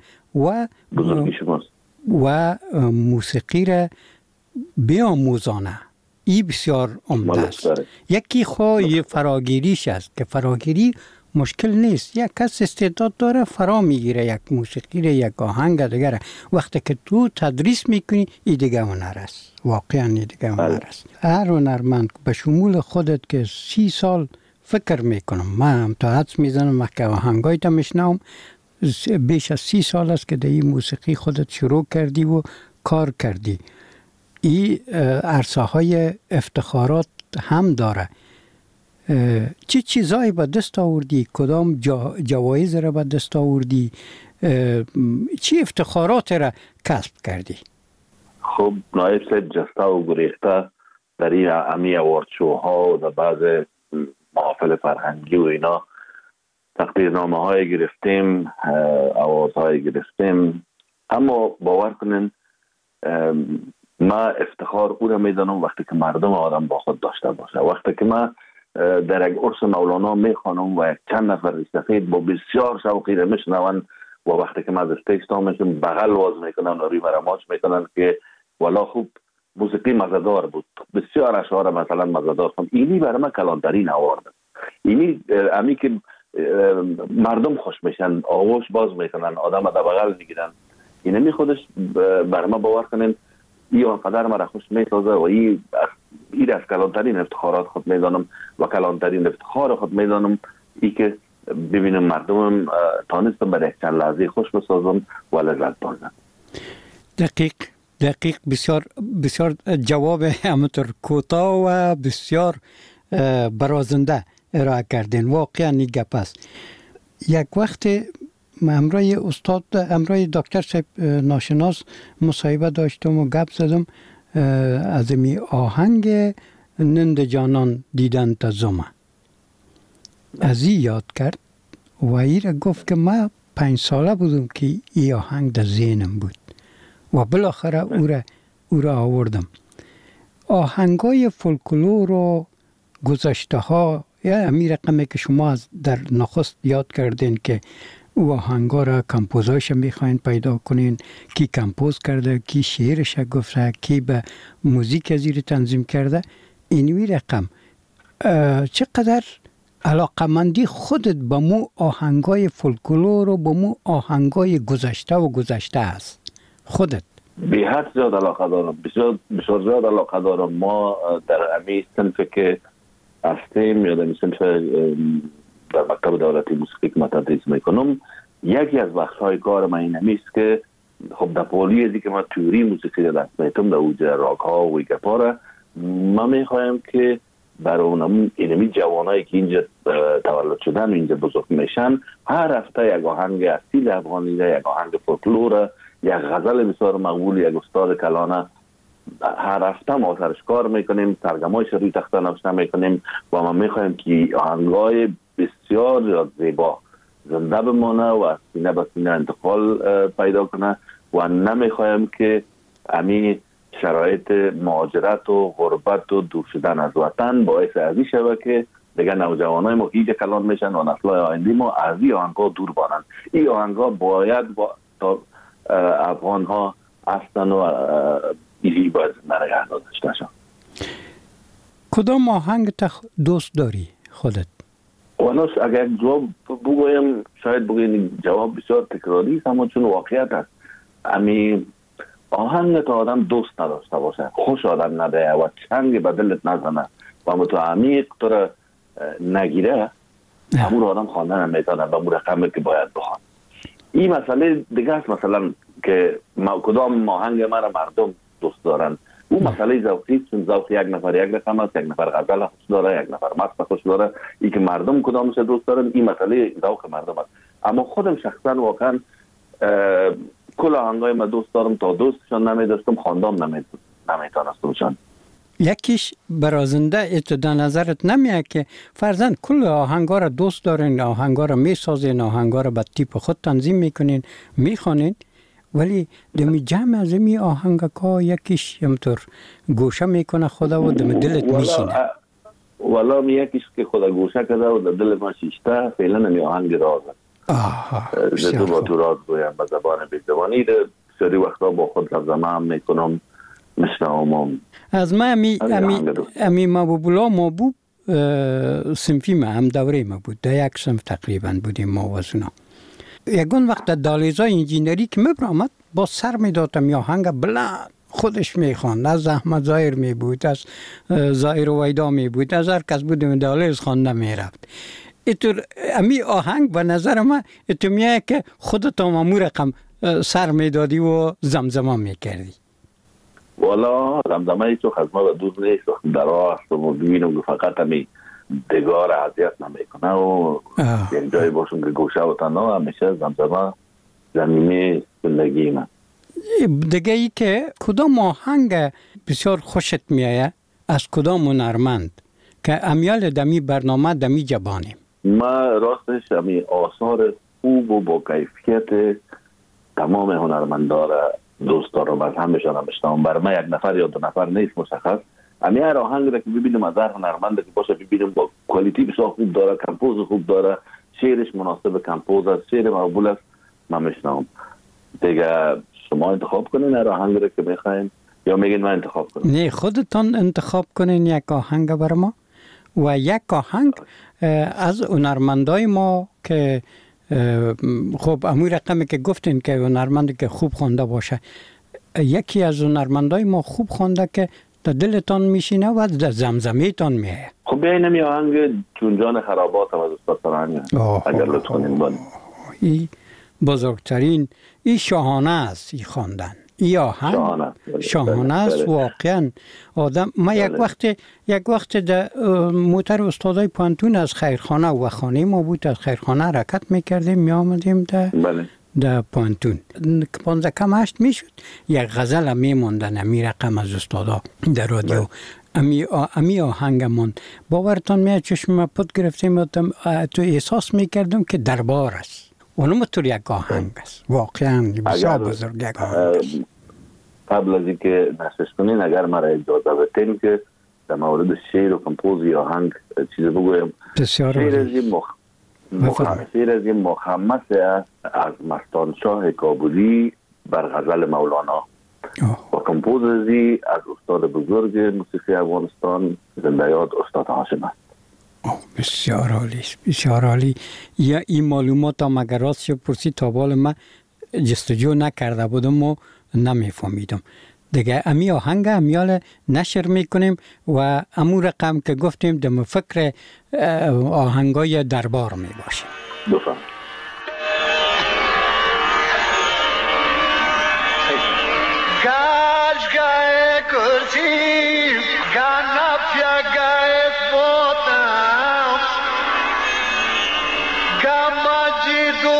[SPEAKER 2] و موسیقی را بیاموزانه. این بسیار عمده است. یکی خواهی فراگیریش است که فراگیری مشکل نیست. یک کس استعداد داره فرا میگیره یک موسیقی را، یک آهنگ دیگره. وقتی که تو تدریس میکنی این دیگه هنر است. واقعا این دیگه هنر است. هر هنرمند به شمول خودت که 30 سال فکر میکنم، من هم تا حدس میزنم که آهنگای تا میشنم بیش از 30 سال است که در این موسیقی خودت شروع کردی و کار کردی. این عرصه های افتخارات هم داره. چه چیزایی به دست آوردی؟ کدام جوایز را به دست آوردی؟ چه افتخارات را کسب کردی؟
[SPEAKER 3] خب نایب صاحب جسته و گریخته در این امی اوارد شوها و در بعض محافل فرهنگی و اینا تقدیرنامه های گرفتیم، اوارد های گرفتیم. اما باور کنین ما افتخار او را میدانم وقتی که مردم آدم با خود داشته باشه. وقتی که ما در یک عرس مولانا میخوانم و یک چند نفر سفید با بسیار شوقی را میشنون و وقتی که ما از استیج تا میشم بغل واز میکنن و روی مرا ماچ میکنن که والا خوب موسیقی مزدار بود، بسیار اشعار مثلا مزدار خوند. اینی برای ما کلانترین آورد. اینی امی که مردم خوش میشن، آغوش باز میکنن، آدم در بغل میگیرن. اینمی خودش برای ما باور کنین این آنقدر مرا خوش میسازه و این از کلانترین افتخارات خود میدانم و کلانترین افتخار خود میدانم ای که ببینم مردم تانستم برای چند لحظه خوش بسازم و لذت بردن.
[SPEAKER 2] دقیق بسیار جواب همونطور کوتاه و بسیار برازنده ارائه کردین. واقعا این گپ است. یک وقت امروی دکتر صاحب ناشناس مصاحبه داشتم و گپ زدم از می آهنگ نند جانان دیدن تا زمه از این یاد کرد و ای را گفت که ما 5 ساله بودم که این آهنگ در ذهنم بود و بالاخره او را آوردم. آهنگای فولکلور و گذشته ها یا امی رقمی که شما در نخست یاد کردین که او آهنگا را کمپوزایش میخواین پیدا کنین، کی کمپوز کرده، کی شعرش گفته، کی به موزیک زیر تنظیم کرده. اینوی رقم چقدر علاقمندی خودت با مو آهنگای فولکلور و با مو آهنگای گذشته است خودت؟
[SPEAKER 3] به حد زیاد علاقه دارم، بسیار زیاد علاقه دارم. ما در امی صنف که هستیم یا در صنف در مکتب دولتی موسیقی که من تدریس میکنم، یکی از بخش‌های کار من این همیست که خب در پولی ازی که من تیوری موسیقی را دست میتم در اوج راک ها و گپا را ما میخوایم که برای اونم اینمی جوانایی که اینجا تولد شدن و اینجا بزرگ میشن هر هفته یک آهنگ اصیل افغانی، یک آهنگ فولکلور، یک غزل بسیار مقبول یک استاد کلانه هر هفته ما سرش کار میکنیم، ترجمه‌اش روی تخته نوشته میکنیم و ما میخوایم که آهنگای بسیار زیبا زنده بمانه و از سینه به سینه انتقال پیدا کنه و نمیخوایم که امی شرایط مهاجرت و غربت و دور شدن از وطن باعث ازی شود که دیگه نوجوانای ما هیچ کلان میشن و نسل‌های آینده ما از این آهنگا دور بانن. این آهنگا باید تا افغان ها هستن و ایزی باید نگه داشته شن.
[SPEAKER 2] کدام آهنگ دوست داری خودت؟
[SPEAKER 3] وناس اگر جواب بگویم شاید بگویم جواب بسیار تکراری است، اما چون واقعیت است امی آهنگ تا آدم دوست نداشته باشه، خوش آدم نده و چنگ به دلت نزنه و متو عمیق تو را نگیره همون آدم خواندن نمیتونه به مو رقمی که باید بخوان. این مسئله دیگه است، مثلا که کدام آهنگ مرا مردم دوست دارن اون مسئله ذوقی، چون ذوق یک نفر یک رقم است، یک نفر غزل خوش داره، یک نفر مست خوش داره، این که مردم کدامش دوست دارن این مسئله ذوق مردم است. اما خودم شخصا واقعا کل آهنگای ما دوست دارم، تا دوستشان نمیداشتم خواندم نمیتونستمشان.
[SPEAKER 2] یکیش برازنده اتدا نظرت نمیاد که فرزند کل آهنگا را دوست دارین، آهنگا را میسازین، آهنگا را به تیپ خود تنظیم میکنین، میخوانین، ولی دمی جمع از می آهنگا یکیش همطور گوشه میکنه خدا و دم دلت میشینه؟
[SPEAKER 3] والا یکیش که خدا گوشه کرده و در دل ما شیشته فعلا نمی آهنگ راز است. تو با تو راز گویم به زبان بیزبانی ده سری وقتا با خود لفظمه هم میکنم مشنوم.
[SPEAKER 2] از ما امی محبوب‌الله محبوب صنفی ما هم دوره ما بود، در یک صنف تقریبا بودیم ما و از اونا. یکون وقت دالیزای انجینری که میبرامد با سر میدادم یا آهنگ بلند خودش میخواند، از احمد ظاهر میبود، از ظاهر و ویدا میبود، از هر کس بود دالیز خوانده میرفت. اینطور امی آهنگ به نظر من تو میایه که خودت هم امو رقم سر میدادی و زمزمه میکردی.
[SPEAKER 3] والا زمزمه ای تو خزمه و دوست نیست در راه است و ببینم که فقط همی دگار عذیت نمیکنه و یک جای باشم که گوشه و تنها همیشه زمزمه زمینه زندگی من.
[SPEAKER 2] دیگه ای که کدام آهنگ بسیار خوشت میایه از کدام هنرمند که امیال دمی برنامه دمی جبانیم؟
[SPEAKER 3] ما راستش همی آثار خوب و با کیفیت تمام هنرمندا را دوست دارم، از همشان هم بشنوم. بر من یک نفر یا دو نفر نیست مشخص، همی هر آهنگ را که ببینم از هر هنرمند که باشه ببینم با کوالیتی بسیار خوب داره، کمپوز خوب داره، شعرش مناسب کمپوز است، شعر مقبول است، من میشنوم. دیگه شما انتخاب کنین هر آهنگ را که میخواین یا میگین من انتخاب کنم؟
[SPEAKER 2] نه، خودتان انتخاب کنین یک آهنگ بر ما و یک آهنگ از هنرمندای ما که خب امو رقمی که گفتین که هنرمندی که خوب خونده باشه، یکی از هنرمندای ما خوب خونده که در دلتان میشینه و در زمزمه تان میه.
[SPEAKER 3] خب بیاین می آهنگ چون جان خرابات از استاد فرهنگ اگر لطف کنین بان.
[SPEAKER 2] این بزرگترین، این شاهانه است، این خواندن این آهنگ شاهانه است واقعا. آدم ما یک وقت در موتر استادای پانتون از خیرخانه و خانه ما بود، از خیرخانه حرکت میکردیم می آمدیم در پانتون 15 کم 8 میشد، یک غزل میموندن می رقم از استادا در رادیو. امی آهنگمون باورتان میاد چشم پد گرفتیم تو احساس میکردم که دربار است. اونم تو یک آهنگ است واقعا بسیار بزرگ یک آهنگ است.
[SPEAKER 3] قبل از اینکه نشست کنین اگر مرا اجازه بدین که در مورد شعر و کمپوزی آهنگ چیز بگویم. شعر از این مخمس از مستانشاه کابلی بر غزل مولانا و کمپوزی از استاد بزرگ موسیقی افغانستان زنده یاد استاد هاشم است.
[SPEAKER 2] بسیار عالی، بسیار عالی. یا این معلومات هم اگر راست شد پرسی تا بال من جستجو نکرده بودم و نمیفهمیدم. دیگه امی آهنگ امیال نشر میکنیم و امو رقم که گفتیم دم فکر آهنگای دربار میباشیم.
[SPEAKER 3] بفهم.
[SPEAKER 5] گاش گای کرسی گانا پیا گای بوتام گاما جی دو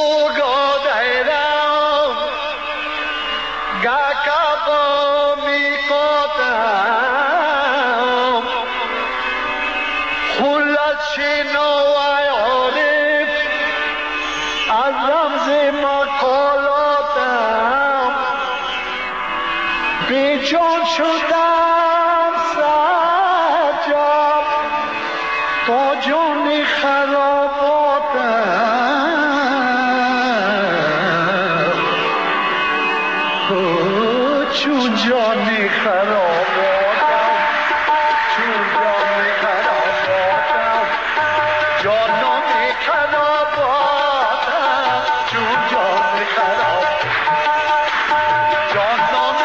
[SPEAKER 5] گودایرام گا کابو می کوتام خلاص شنو ای عارف از رمز مقالاتم بیجان شدم سجاد تا جان خراباتم چون جان خراباتم چون جان خراباتم جانان خراباتم چون جان خراباتم جانان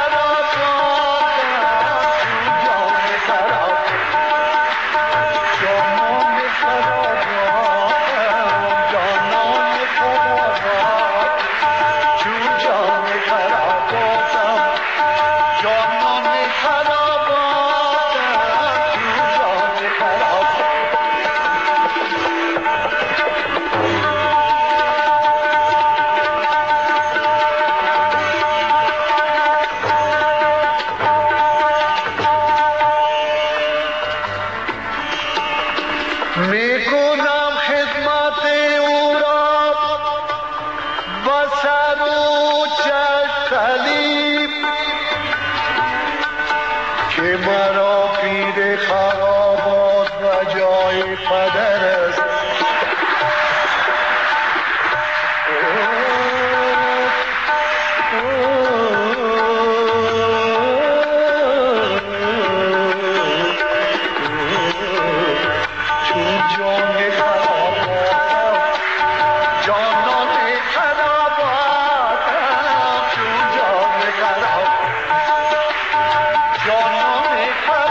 [SPEAKER 5] میکنم خدمت او را با سر و چشم که مرا پیر خرابات و جای پدر است. جانان خراباتم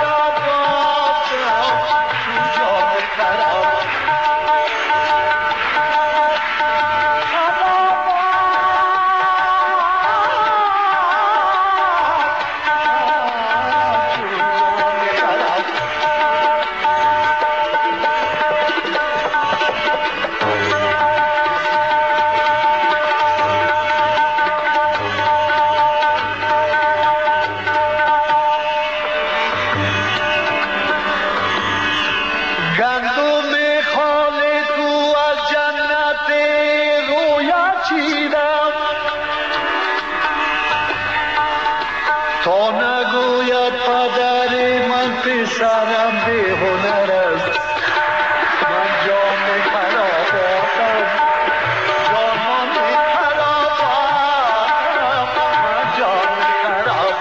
[SPEAKER 5] هنرم به هنر است من جان خراباتم جانان خراباتم من جان خراب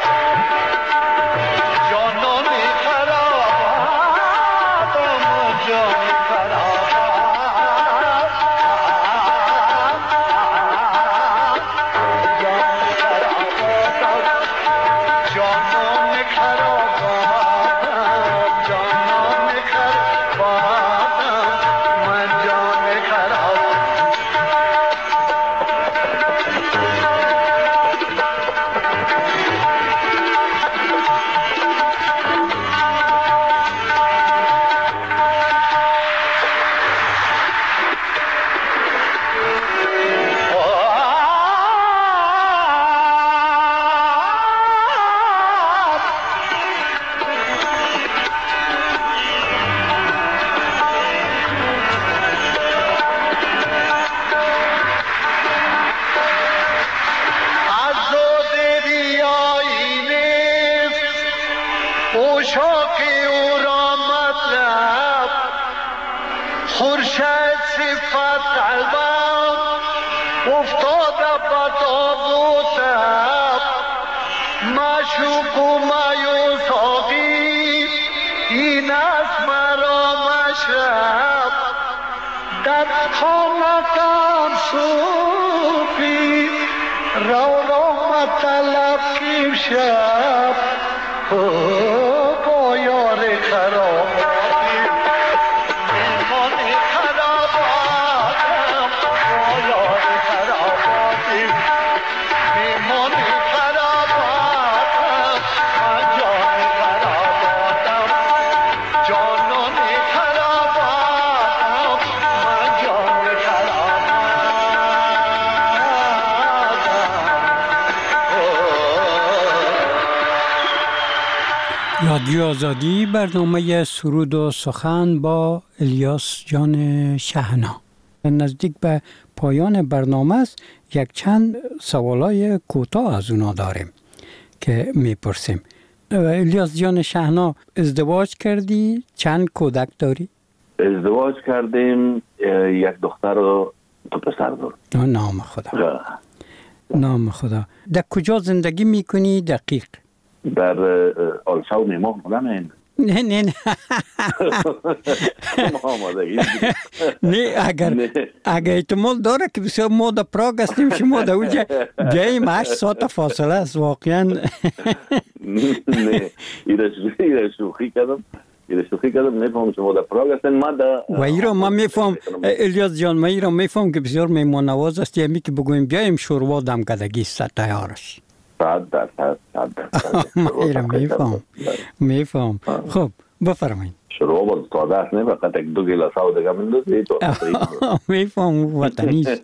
[SPEAKER 5] جانان خراباتم من جان خورشید صفت قلبم افتاده به تابوتم معشوق و مایوس آقی این است مرا مشرب در خانه‌ام صوفی رو مطلب کیم شب با یار خراب
[SPEAKER 2] رادیو آزادی برنامه سرود و سخن با الیاس جان شهنا. نزدیک به پایان برنامه است. یک چند سوالای کوتاه از اونا داریم که میپرسیم. الیاس جان شهنا، ازدواج کردی؟ چند کودک داری؟
[SPEAKER 3] ازدواج کردیم، یک دختر و دو پسر دارم.
[SPEAKER 2] نام خدا. نام خدا. در کجا زندگی میکنی دقیق؟
[SPEAKER 3] در آلشا و میماه مادم این.
[SPEAKER 2] نه نه اگر احتمال داره که بسیار ما در پراگ هستیم، شما در اوجه جاییم 8 ساعت فاصله است واقعا.
[SPEAKER 3] نه ایره شوخی کردم نفهم شما در پراگ هستین.
[SPEAKER 2] و ایرا من میفهم الیاس جان، من ایرا میفهم که بسیار میمون نواز است. یعنی که بگویم بیایم شوروا دم کدگی است تیارش
[SPEAKER 3] 100%.
[SPEAKER 2] میفهم. خب بفرمایید.
[SPEAKER 3] شروع با ساده است، نه فقط یک 2 گلاس آب دیگه میندازی تو.
[SPEAKER 2] میفهم وطنی است.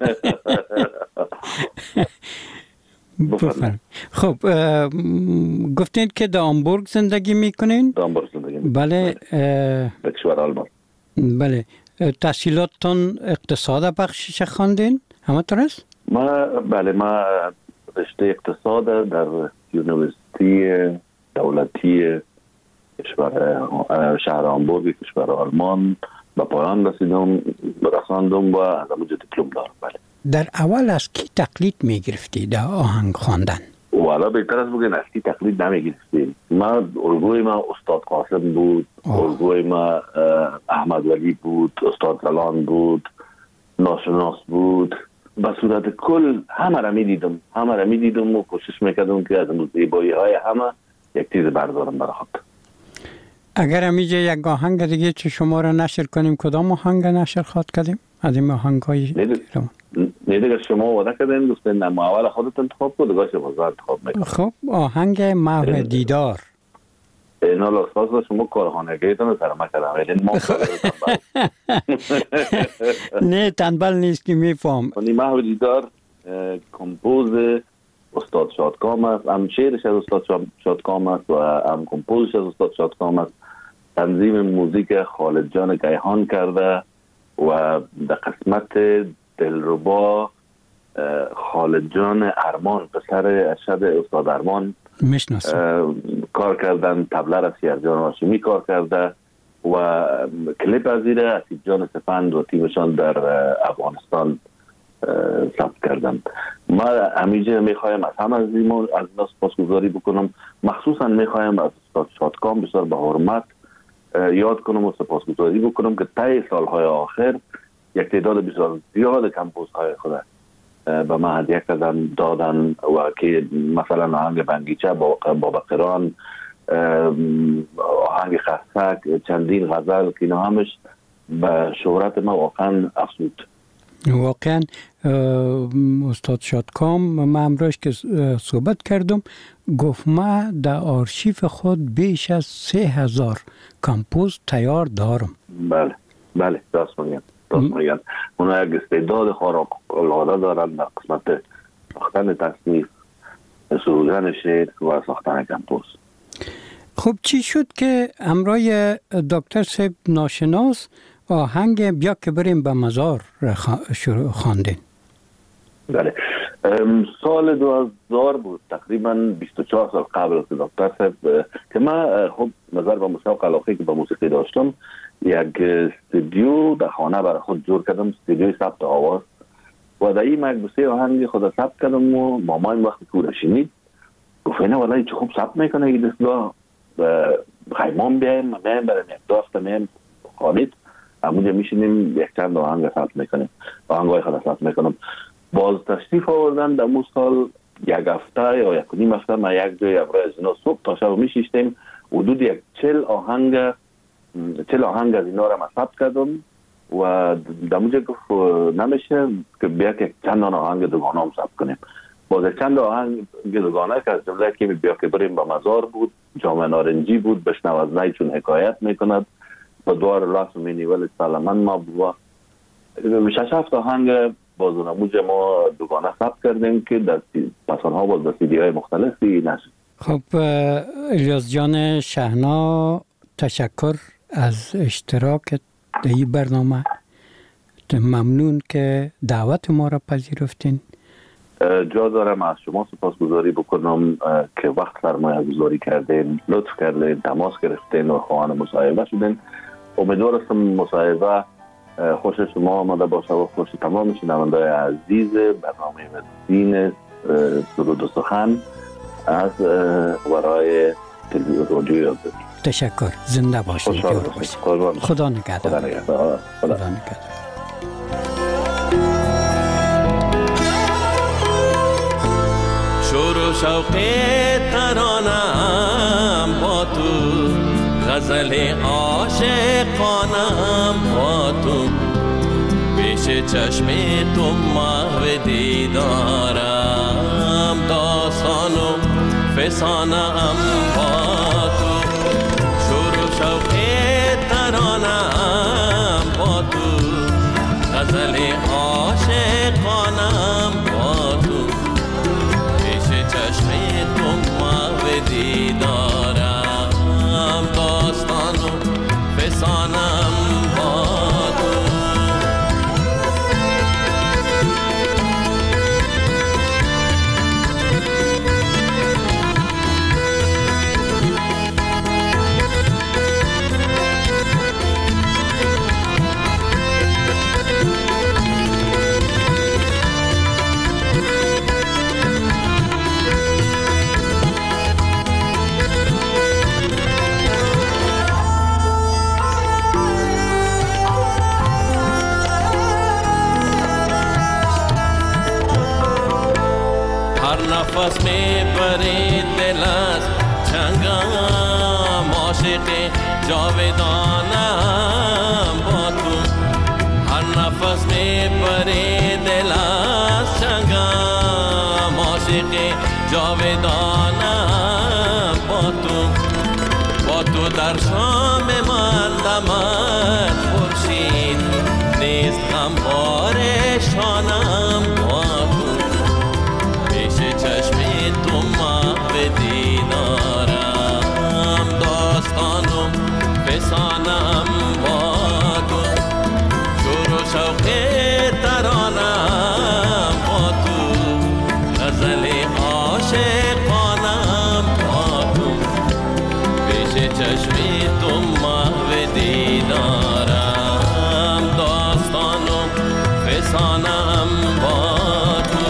[SPEAKER 2] بفرمایید. خب گفتین که در هامبورگ زندگی میکنین؟
[SPEAKER 3] در هامبورگ زندگی میکنین.
[SPEAKER 2] بله.
[SPEAKER 3] در کشور آلمان.
[SPEAKER 2] بله. تحصیلاتتون اقتصاد بخشش خواندین؟ همینطور است؟
[SPEAKER 3] ما رشته اقتصاد در یونیورسیتی دولتی کشور شهر هامبورگ کشور آلمان به پایان رساندم و از اونجا دیپلم دارم. بله.
[SPEAKER 2] در اول از کی تقلید میگرفتی در آهنگ خواندن؟
[SPEAKER 3] والا بهتر از بگن از کی تقلید نمیگرفتیم. الگوی ما استاد قاسم بود، الگوی ما احمد ولی بود، استاد زلان بود، ناشناس بود. به صورت کل همه را میدیدم و کوشش میکردم که از زیبایی های همه یک چیز بردارم برای خود.
[SPEAKER 2] اگر همیشه یک آهنگ دیگه چه شما را نشر کنیم، کدام آهنگ نشر خواد کردیم؟ از این آهنگ های
[SPEAKER 3] نه دیگه شما وعده کردین گفتین ما اول خودت انتخاب کن دیگه شما انتخاب میکنم.
[SPEAKER 2] خب آهنگ محو دیدار.
[SPEAKER 3] اینا لحظه شما کارخانگیتون سر ما کردم ولی ما
[SPEAKER 2] نه تنبل نیست که میفهم.
[SPEAKER 3] محو دیدار کمپوز استاد شادکام است، هم شعرش از استاد شادکام است و هم کمپوزش از استاد شادکام است. تنظیم موزیک خالد جان گیهان کرده و در قسمت دلربا خالد جان ارمان پسر ارشد استاد ارمان
[SPEAKER 2] میشناسم
[SPEAKER 3] کار کردن. تبله را سیرجان هاشمی کار کرده و کلیپ از این اسید جان سپند و تیمشان در افغانستان ثبت کردن. ما همیشه میخوایم از هم از اینا سپاسگزاری بکنم. مخصوصا میخوایم از استاد شادکام بسیار به حرمت یاد کنم و سپاسگزاری بکنم که طی سالهای آخر یک تعداد بسیار زیاد کمپوز های خود به من هدیه کردن دادن و که مثلا آهنگ بنگیچه، بابا قران، آهنگ خستک، چندین غزل که اینا همش به شهرت ما واقعا افزود.
[SPEAKER 2] واقعا استاد شادکام من امروز که صحبت کردم گفت ما در آرشیف خود بیش از 3000 کمپوز تیار دارم.
[SPEAKER 3] بله راست میگن. اونا یک استعداد خارق العاده دارن در قسمت ساختن تصنیف، سرودن شعر و ساختن کمپوز.
[SPEAKER 2] خب چی شد که امرای دکتر صاحب ناشناس آهنگ بیا که بریم به مزار خواندین؟
[SPEAKER 3] بله سال 2000 بود، تقریبا 24 سال قبل که دکتر صاحب که من خب نظر به مشتاق علاقه که به موسیقی داشتم یک استودیو در خانه برای خود جور کردم، استودیوی ثبت آواز و در این مکبوسه آهنگ خود ثبت کردم و مامان وقتی که شنید گفت نه والله چه خوب ثبت میکنه این دستگاه، خیمان بیایم بریم یک دو میم خالید همونجا میشینیم یک چند آهنگ ثبت میکنیم، آهنگای خود ثبت میکنم. باز تشریف آوردن در اون سال یک هفته یا یک نیم هفته ما یک جای ابرای از اینا صبح تا شب میشیشتیم حدود یک 40 آهنگ از اینا را ثبت کردم و در اونجا گفت نمیشه که بیا که چند آهنگ دوگانه هم ثبت کنیم. باز چند آهنگ دوگانه که از جمله که بیا که بریم به مزار بود، جام نارنجی بود، بشنو از نی چون حکایت میکند، با دوار لاس مینی ولی سالمن ما بود. 6-7 آهنگ باز نموجه ما دوگانه ثبت کردیم که در پسانها باز در سیدی های مختلفی نشد.
[SPEAKER 2] خب الیاس جان شهنا تشکر از اشتراک در این برنامه، ممنون که دعوت ما را پذیرفتین.
[SPEAKER 3] جا دارم از شما سپاسگزاری بکنم که وقت سرمایه گذاری کردین، لطف کردین، تماس گرفتین و خواهان مصاحبه شدین. امیدوارم مصاحبه خوش شما آمده باشه و خوش تمام شنونده‌های عزیز برنامه مدین سرود و سخن از ورای تلویزیون رادیو یاد بدید.
[SPEAKER 2] تشکر، زنده باشید. خدا نگهدار. خدا نگهدار.
[SPEAKER 4] شور و شوق ترانم با تو، غزل عاشقانم با تو، پیش چشم تو محو دیدارم، داستان و فسانم با تو. شور و شوق ترانم با تو، غزل عاشقانم با تو، پیش چشم تو محو دیدارم، داستان و فسانم با تو. نفس میں بری دل از چنگم، عاشق جاودانم با تو. هر نفس میں بری دل از چنگم، عاشق جاودانم با تو. با تو در شام من دمد خورشید نیست غم پریشانم با تو. چشم تو محو دیدارم، داستان و فسانم با تو. شور و شوق ترانم با تو، غزل عاشقانم با تو، چشمی تو محو دیدارم، داستان و فسانم با تو.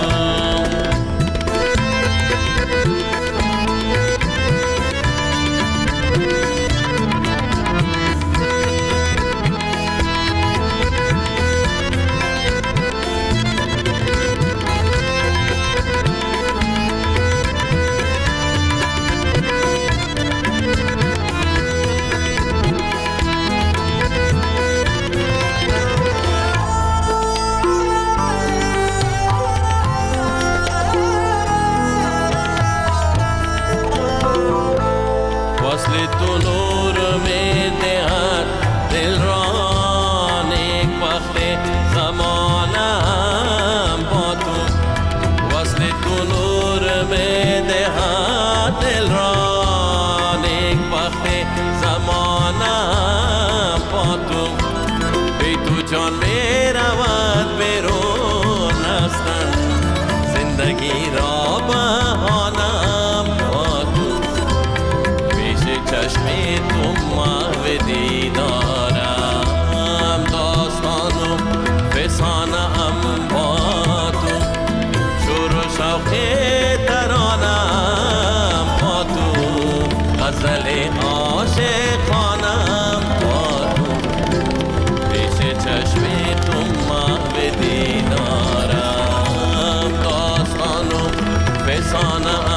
[SPEAKER 4] جان می رود بیرون از تن، زندگی را بهانم با تو. پیش چشمی تو محو دیدارم، داستان و فسانم با تو. شور و شوق ترانم با تو، غزل عاشقانم با تو. چشمی تو محو دیدارم، داستان و فسانه